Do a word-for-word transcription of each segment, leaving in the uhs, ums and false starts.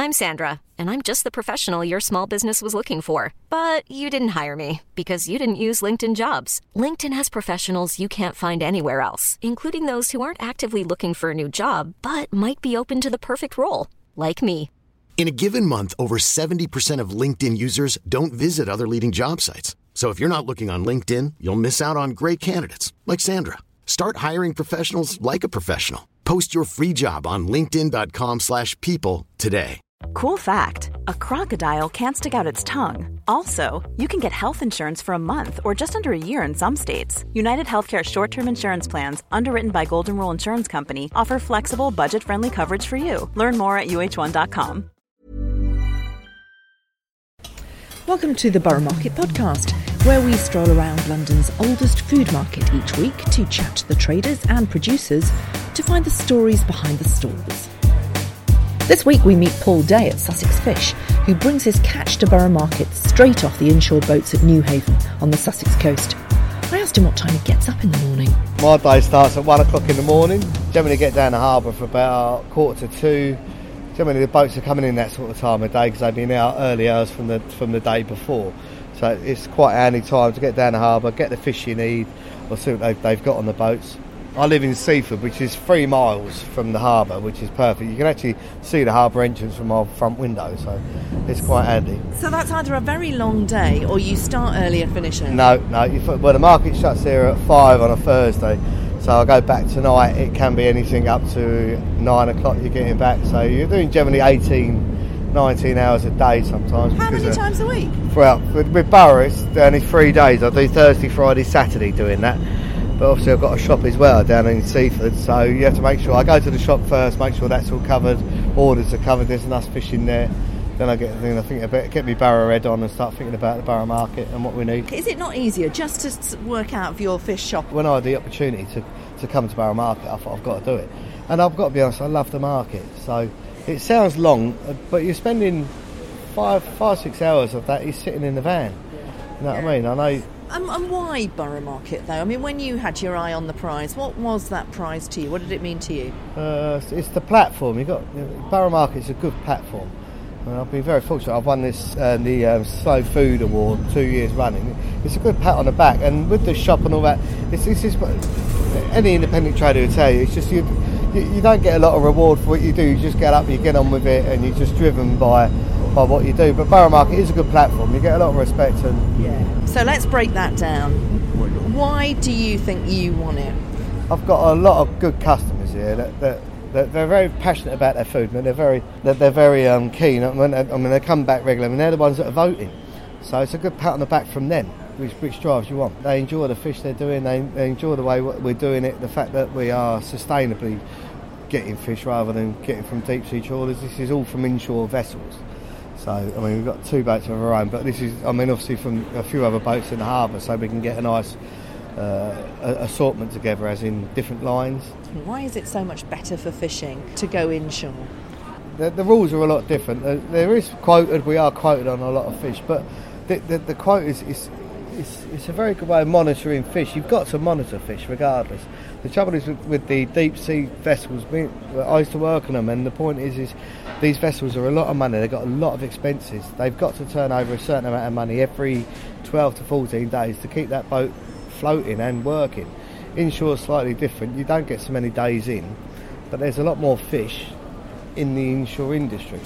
I'm Sandra, and I'm just the professional your small business was looking for. But you didn't hire me because you didn't use LinkedIn Jobs. LinkedIn has professionals you can't find anywhere else, including those who aren't actively looking for a new job, but might be open to the perfect role, like me. In a given month, over seventy percent of LinkedIn users don't visit other leading job sites. So if you're not looking on LinkedIn, you'll miss out on great candidates like Sandra. Start hiring professionals like a professional. Post your free job on linkedin.com slash people today. Cool fact, a crocodile can't stick out its tongue. Also, you can get health insurance for a month or just under a year in some states. United Healthcare short-term insurance plans, underwritten by Golden Rule Insurance Company, offer flexible, budget-friendly coverage for you. Learn more at U H one dot com. Welcome to the Borough Market Podcast, where we stroll around London's oldest food market each week to chat to the traders and producers to find the stories behind the stalls. This week we meet Paul Day at Sussex Fish, who brings his catch to Borough Market straight off the inshore boats at Newhaven on the Sussex coast. I asked him what time he gets up in the morning. My day starts at one o'clock in the morning. Generally get down the harbour for about quarter to two. Generally the boats are coming in that sort of time of day because they've been out early hours from the from the day before. So it's quite a handy time to get down the harbour, get the fish you need, or see what they've, they've got on the boats. I live in Seaford, which is three miles from the harbour, which is perfect. You can actually see the harbour entrance from our front window, so it's quite handy. So that's either a very long day, or you start early and finish early? No, no. You, well, the market shuts here at five on a Thursday, so I go back tonight. It can be anything up to nine o'clock you're getting back. So you're doing generally eighteen, nineteen hours a day sometimes. How many times a week? Well, with, with Borough, it's only three days. I do Thursday, Friday, Saturday doing that. But obviously I've got a shop as well down in Seaford, so you have to make sure I go to the shop first, make sure that's all covered, orders are covered, there's enough fish in there. Then I get then I think about get me Borough Red on and start thinking about the Borough Market and what we need. Is it not easier just to work out of your fish shop? When I had the opportunity to, to come to Borough Market, I thought I've got to do it. And I've got to be honest, I love the market. So it sounds long, but you're spending five, five, six hours of that is sitting in the van. You know what I mean? I know. Um, and why Borough Market, though? I mean, when you had your eye on the prize, what was that prize to you? What did it mean to you? Uh, it's the platform. You got you know, Borough Market's a good platform. I mean, I've been very fortunate. I've won this uh, the um, Slow Food Award two years running. It's a good pat on the back, and with the shop and all that, it's, it's just any independent trader will tell you. It's just you, you, you don't get a lot of reward for what you do. You just get up, you get on with it, and you're just driven by. by what you do. But Borough Market is a good platform. You get a lot of respect. And yeah. So let's break that down. Why do you think you won it? I've got a lot of good customers here that, that, that they're very passionate about their food and they're very they're, they're very um, keen. I mean, I mean, they come back regularly and they're the ones that are voting. So it's a good pat on the back from them, which, which drives you on. They enjoy the fish they're doing. They, they enjoy the way we're doing it. The fact that we are sustainably getting fish rather than getting from deep sea trawlers. This is all from inshore vessels. So, I mean, we've got two boats of our own, but this is, I mean, obviously from a few other boats in the harbour, so we can get a nice uh, assortment together, as in different lines. Why is it so much better for fishing to go inshore? The, the rules are a lot different. Uh, there is quoted, we are quoted on a lot of fish, but the, the, the quote is, is it's, it's a very good way of monitoring fish. You've got to monitor fish regardless. The trouble is with, with the deep sea vessels, we, I used to work on them, and the point is, is these vessels are a lot of money. They've got a lot of expenses. They've got to turn over a certain amount of money every twelve to fourteen days to keep that boat floating and working. Inshore is slightly different. You don't get so many days in, but there's a lot more fish in the inshore industry.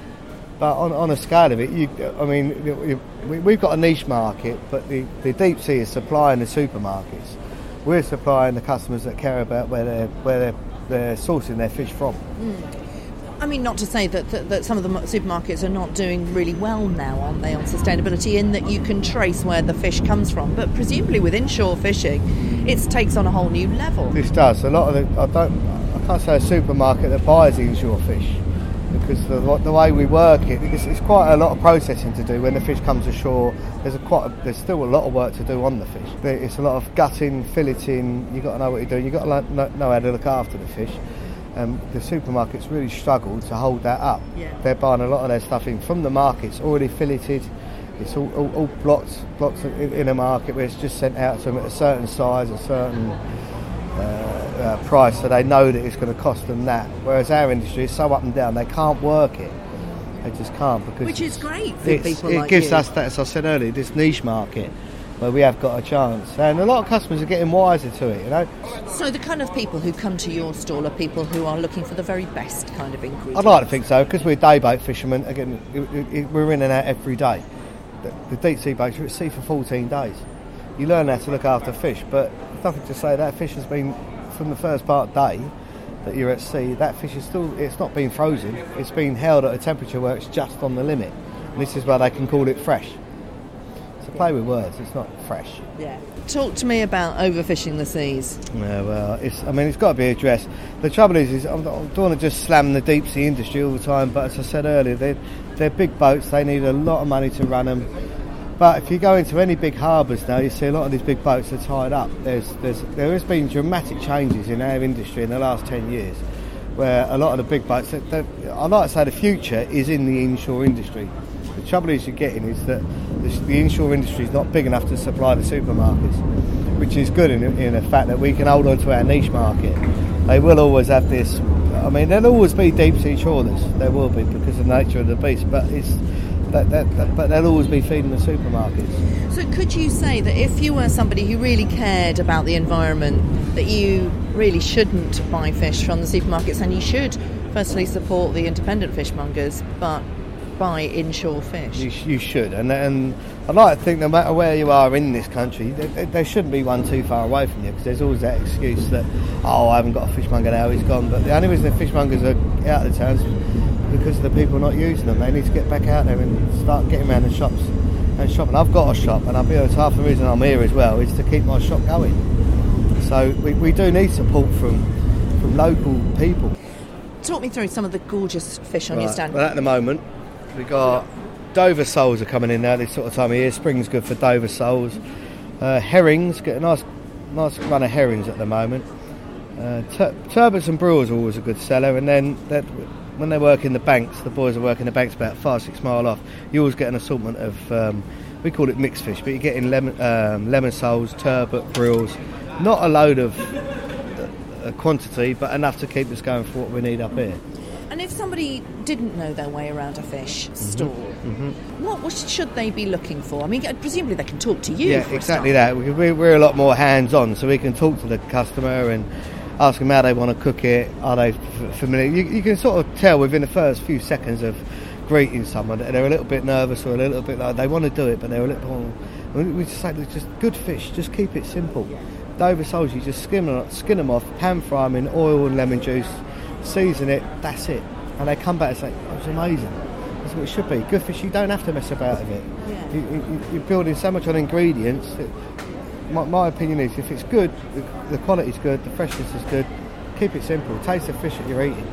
But on, on a scale of it, you, I mean, you, we, we've got a niche market, but the, the deep sea is supplying the supermarkets. We're supplying the customers that care about where they're where they're, they're sourcing their fish from. Mm. I mean, not to say that, that that some of the supermarkets are not doing really well now, aren't they, on sustainability, in that you can trace where the fish comes from. But presumably with inshore fishing, it takes on a whole new level. This does. A lot of the, I don't, I can't say a supermarket that buys inshore fish, because the, the way we work it, it's, it's quite a lot of processing to do when the fish comes ashore. There's a quite, a, there's still a lot of work to do on the fish. It's a lot of gutting, filleting. You've got to know what you're doing. You've got to know, know how to look after the fish. Um, the supermarkets really struggle to hold that up. Yeah. They're buying a lot of their stuff in from the markets, already filleted. It's all, all, all blocks, blocks in, in a market where it's just sent out to them at a certain size, a certain uh, uh, price, so they know that it's going to cost them that. Whereas our industry is so up and down, they can't work it. They just can't, because which is great for it's, people it like gives you. us that, as I said earlier, this niche market where we have got a chance, and a lot of customers are getting wiser to it, you know. So the kind of people who come to your stall are people who are looking for the very best kind of ingredients? I'd like to think so, because we're day boat fishermen. Again, it, it, it, we're in and out every day. The, the deep sea boats are at sea for fourteen days. You learn how to look after fish, but there's nothing to say that fish has been, from the first part of the day that you're at sea, that fish is still, it's not been frozen, it's been held at a temperature where it's just on the limit. And this is why they can call it fresh. It's a play with words, it's not fresh. Yeah. Talk to me about overfishing the seas. Yeah, well, it's, I mean, it's got to be addressed. The trouble is, is I don't want to just slam the deep sea industry all the time, but as I said earlier, they're, they're big boats, they need a lot of money to run them. But if you go into any big harbours now, you see a lot of these big boats are tied up. There's, there's, there has been dramatic changes in our industry in the last ten years, where a lot of the big boats, they, they, I like to say the future is in the inshore industry. The trouble is you're getting is that the, the inshore industry is not big enough to supply the supermarkets, which is good in, in the fact that we can hold on to our niche market. They will always have this, I mean, there'll always be deep sea trawlers, there will be, because of the nature of the beast, but it's that, that, that, but they'll always be feeding the supermarkets. So could you say that if you were somebody who really cared about the environment, that you really shouldn't buy fish from the supermarkets, and you should firstly support the independent fishmongers, but buy inshore fish? You, you should, and, and I'd like to think no matter where you are in this country, there, there shouldn't be one too far away from you, because there's always that excuse that, oh, I haven't got a fishmonger now, he's gone. But the only reason the fishmongers are out of the town is because of the people not using them. They need to get back out there and start getting around the shops and shopping. I've got a shop, and I'll be honest, half the reason I'm here as well is to keep my shop going. So we, we do need support from from local people. Talk me through some of the gorgeous fish on right. your stand. Well, at the moment, we got Dover soles are coming in now this sort of time of year. Spring's good for Dover soles. Uh, herrings, get a nice nice run of herrings at the moment. Uh, tur- turbots and brewers are always a good seller, and then that, when they work in the banks, the boys are working the banks about five, six mile off, you always get an assortment of, um, we call it mixed fish, but you're getting lemon, um, lemon soles, turbot, brills, not a load of uh, quantity, but enough to keep us going for what we need up here. And if somebody didn't know their way around a fish mm-hmm. stall, mm-hmm. what should they be looking for? I mean, presumably they can talk to you. Yeah, for exactly a that. We, we're a lot more hands-on, so we can talk to the customer and ask them how they want to cook it. Are they f- familiar? You, you can sort of tell within the first few seconds of greeting someone that they're a little bit nervous or a little bit like they want to do it, but they're a little more. We just say, just good fish, just keep it simple. Dover soles, you just skim them, skin them off, pan fry them in oil and lemon juice, season it, that's it. And they come back and say, oh, it's amazing. That's what it should be. Good fish, you don't have to mess about with it. Yeah. You, you, you're building so much on ingredients that my, my opinion is, if it's good, the, the quality's good, the freshness is good, keep it simple. Taste the fish that you're eating.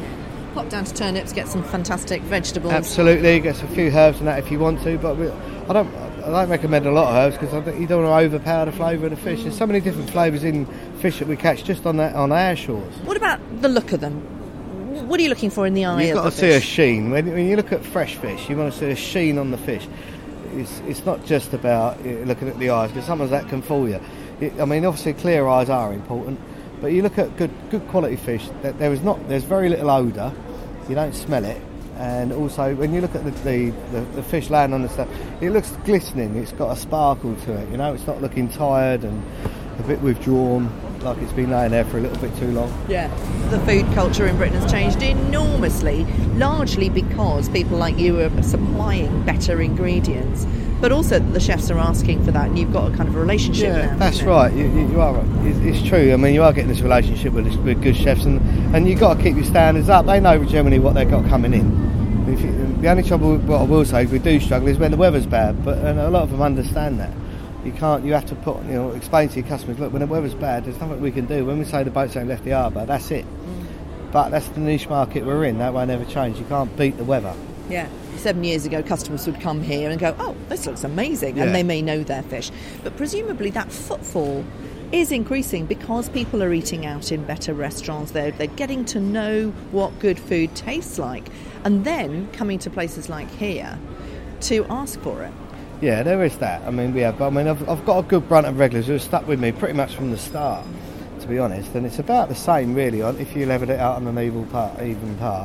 Pop down to Turnips, get some fantastic vegetables. Absolutely, get a few herbs and that if you want to, but we, I don't I don't recommend a lot of herbs because you don't want to overpower the flavour of the fish. There's so many different flavours in fish that we catch just on that on our shores. What about the look of them? What are you looking for in the eye You've of got the to see a fish? sheen. When, when you look at fresh fish, you want to see a sheen on the fish. It's, it's not just about uh, looking at the eyes, because sometimes that can fool you. It, I mean, obviously clear eyes are important, but you look at good good quality fish, that there is not there's very little odour. You don't smell it, and also when you look at the, the, the, the fish laying on the stuff, it looks glistening. It's got a sparkle to it. You know, it's not looking tired and a bit withdrawn, like it's been laying there for a little bit too long. Yeah, the food culture in Britain has changed enormously, largely because people like you are supplying better ingredients, but also the chefs are asking for that, and you've got a kind of a relationship yeah, now. That's isn't right. You, you are right. It's, it's true. I mean, you are getting this relationship with, with good chefs, and, and you've got to keep your standards up. They know generally what they've got coming in. If you, the only trouble, what I will say, is we do struggle is when the weather's bad, but and a lot of them understand that. You can't. You have to put. You know, explain to your customers. Look, when the weather's bad, there's nothing we can do. When we say the boats ain't left the harbour, that's it. Mm. But that's the niche market we're in. That won't ever change. You can't beat the weather. Yeah. Seven years ago, customers would come here and go, oh, this looks amazing, yeah. and they may know their fish. But presumably that footfall is increasing because people are eating out in better restaurants. They're, they're getting to know what good food tastes like, and then coming to places like here to ask for it. Yeah, there is that. I mean, we have. I mean, I've, I've got a good brunt of regulars who have stuck with me pretty much from the start, to be honest. And it's about the same, really, on if you level it out on an even part, even par.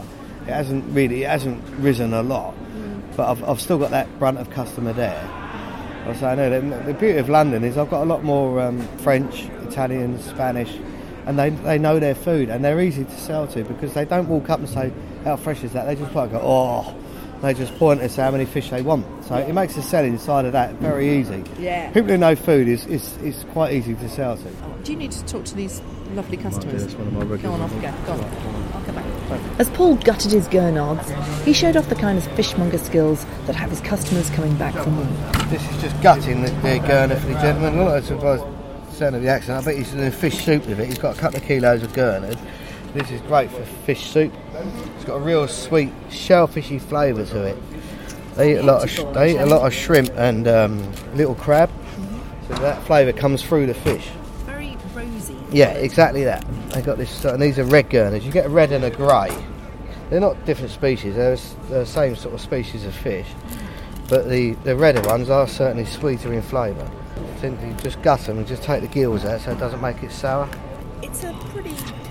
It hasn't really, it hasn't risen a lot, but I've, I've still got that brunt of customer there. I was saying, no, the beauty of London is I've got a lot more um, French, Italian, Spanish, and they they know their food and they're easy to sell to because they don't walk up and say, how fresh is that? They just like go, oh, they just point and say how many fish they want. So it makes the selling side of that very easy. Yeah. People who know food is, is, is quite easy to sell to. Oh, do you need to talk to these lovely customers? That's one of my regulars. Go on, off you go. Go on. I'll come back. As Paul gutted his gurnards, he showed off the kind of fishmonger skills that have his customers coming back for more. This is just gutting the, the gurner for the gentleman. Look at the sound of the accent. I bet he's doing fish soup with it. He's got a couple of kilos of gurnard. This is great for fish soup. It's got a real sweet, shellfishy flavour to it. They eat a lot of sh- they eat a lot of shrimp and um, little crab, so that flavour comes through the fish. Very rosy. Yeah, exactly that. They got this, and these are red gurnards. You get a red and a grey. They're not different species. They're the same sort of species of fish, but the the redder ones are certainly sweeter in flavour. So you just gut them and just take the gills out, so it doesn't make it sour. It's a pretty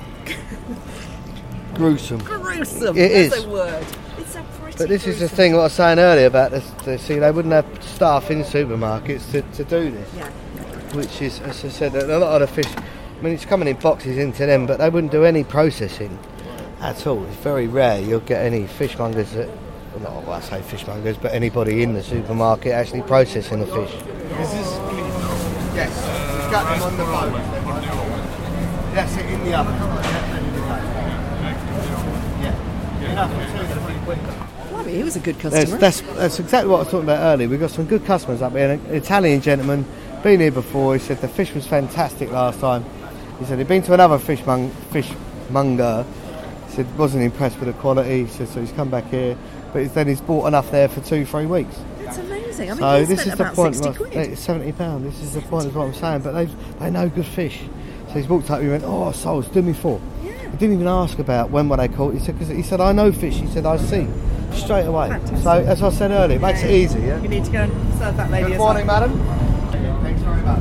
gruesome. Gruesome. It That's is. a word. It's a pretty. But this gruesome. is the thing what I was saying earlier about this. The, see, they wouldn't have staff in supermarkets to, to do this. Yeah. Which is, as I said, a lot of the fish. I mean, it's coming in boxes into them, but they wouldn't do any processing at all. It's very rare you'll get any fishmongers that, well, not well, I say fishmongers, but anybody in the supermarket actually processing the fish. Is this clean? Yes. We've got them on the boat. That's it in the oven. Blimey, he was a good customer. That's, that's, that's exactly what I was talking about earlier. We've got some good customers up here. An Italian gentleman, been here before. He said the fish was fantastic last time. He said he'd been to another fishmong- fishmonger. He said wasn't impressed with the quality. He said so he's come back here, but then he's bought enough there for two, three weeks. That's amazing. I mean, so he this spent is the about point. sixty quid. It's seventy pounds. This is the point, is what I'm saying. But they they know good fish. So he's walked up. He went, "Oh, souls, do me four." Yeah. He didn't even ask about when were they caught. He said, cause he said, I know fish. He said, I see. Straight away. Fantastic. So as I said earlier, it makes it easy. Yeah. You need to go and serve that lady. Good as morning, well. madam. Thanks very much.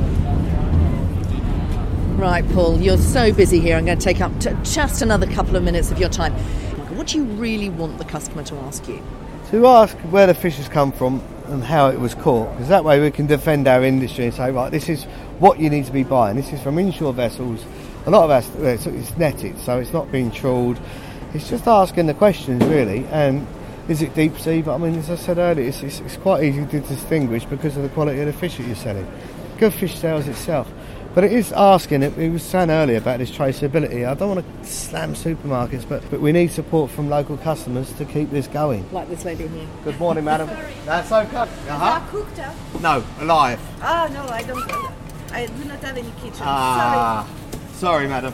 Right, Paul, you're so busy here. I'm going to take up t- just another couple of minutes of your time. What do you really want the customer to ask you? To ask where the fish has come from and how it was caught, because that way we can defend our industry and say, right, this is what you need to be buying. This is from inshore vessels. A lot of us, it's, it's netted, so it's not being trawled. It's just asking the questions, really. And is it deep sea? But I mean, as I said earlier, it's, it's, it's quite easy to distinguish because of the quality of the fish that you're selling. Good fish sells itself. But it is asking, it, it was saying earlier about this traceability. I don't want to slam supermarkets, but, but we need support from local customers to keep this going. Like this lady here. Good morning, madam. That's okay. Uh-huh. Cooked up? No, alive. Oh no, I don't. I do not have any kitchen. Ah, sorry, madam.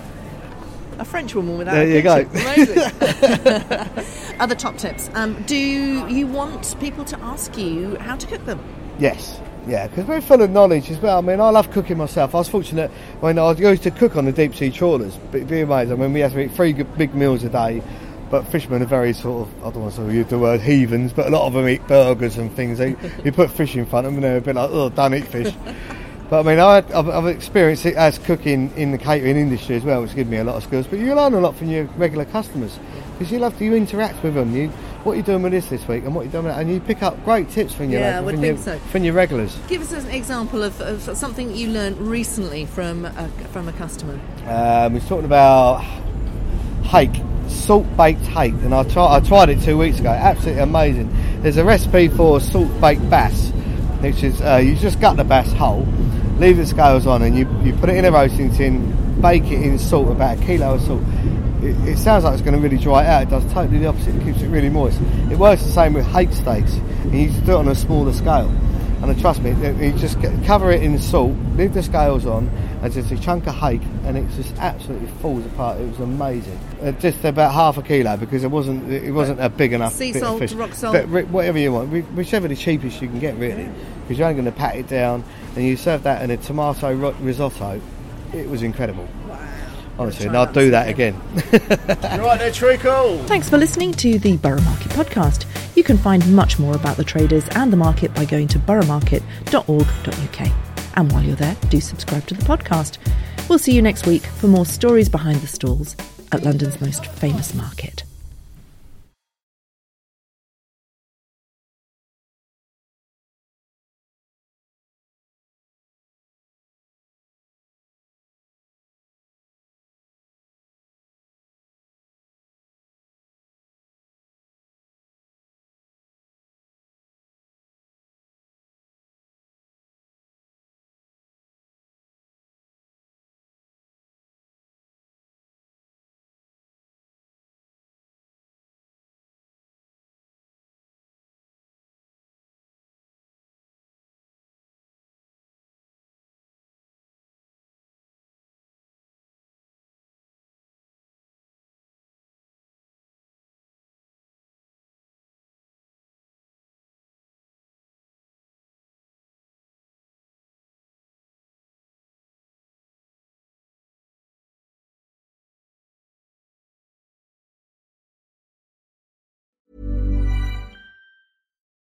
A French woman without There a you go. kitchen. Amazing. Other top tips. Um, do you want people to ask you how to cook them? Yes. Yeah, because we're full of knowledge as well. I mean, I love cooking myself. I was fortunate when I used to cook on the deep sea trawlers. But it'd be amazing. I mean, we have to eat three good big meals a day. But fishermen are very sort of, I don't want to use the word heathens, but a lot of them eat burgers and things. They, you put fish in front of them and they're a bit like, oh, don't eat fish. But I mean, I, I've, I've experienced it as cooking in the catering industry as well, which gives me a lot of skills. But you learn a lot from your regular customers because you love to you interact with them. You, what are you doing with this this week, and what are you doing with that? And you pick up great tips from your Yeah, I would from, think your, so. from your regulars. Give us an example of, of something you learned recently from a, from a customer. Um, we're talking about hake, salt baked hake, and I, try, I tried it two weeks ago. Absolutely amazing. There's a recipe for salt baked bass, which is uh, you just gut the bass whole, leave the scales on, and you, you put it in a roasting tin, bake it in salt, about a kilo of salt. It, it sounds like it's going to really dry it out. It does totally the opposite. It keeps it really moist. It works the same with hake steaks. You need to do it on a smaller scale. And trust me, you just get, cover it in salt, leave the scales on, and just a chunk of hake, and it just absolutely falls apart. It was amazing. Uh, just about half a kilo because it wasn't it wasn't a big enough Sea bit salt, of fish. rock salt. But whatever you want, whichever the cheapest you can get, really, because you're only going to pat it down, and you serve that in a tomato ro- risotto. It was incredible. Honestly, and I'll do that again. You're right there, Treacle. Thanks for listening to the Borough Market podcast. You can find much more about the traders and the market by going to borough market dot org dot u k. And while you're there, do subscribe to the podcast. We'll see you next week for more stories behind the stalls at London's most famous market.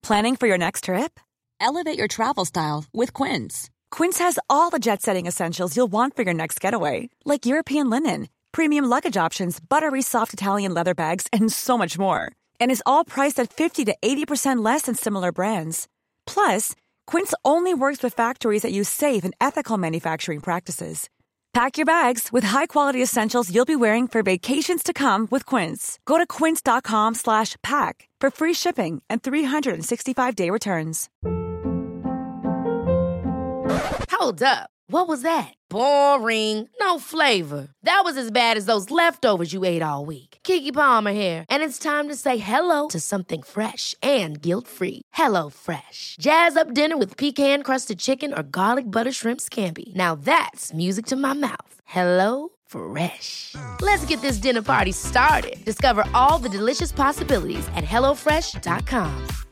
Planning for your next trip? Elevate your travel style with Quince. Quince has all the jet-setting essentials you'll want for your next getaway, like European linen, premium luggage options, buttery soft Italian leather bags, and so much more. And is all priced at fifty to eighty percent less than similar brands. Plus, Quince only works with factories that use safe and ethical manufacturing practices. Pack your bags with high-quality essentials you'll be wearing for vacations to come with Quince. Go to quince.com slash pack for free shipping and three sixty-five day returns. Hold up. What was that? Boring. No flavor. That was as bad as those leftovers you ate all week. Keke Palmer here, and it's time to say hello to something fresh and guilt-free. Hello Fresh. Jazz up dinner with pecan-crusted chicken or garlic butter shrimp scampi. Now that's music to my mouth. Hello Fresh. Let's get this dinner party started. Discover all the delicious possibilities at hello fresh dot com.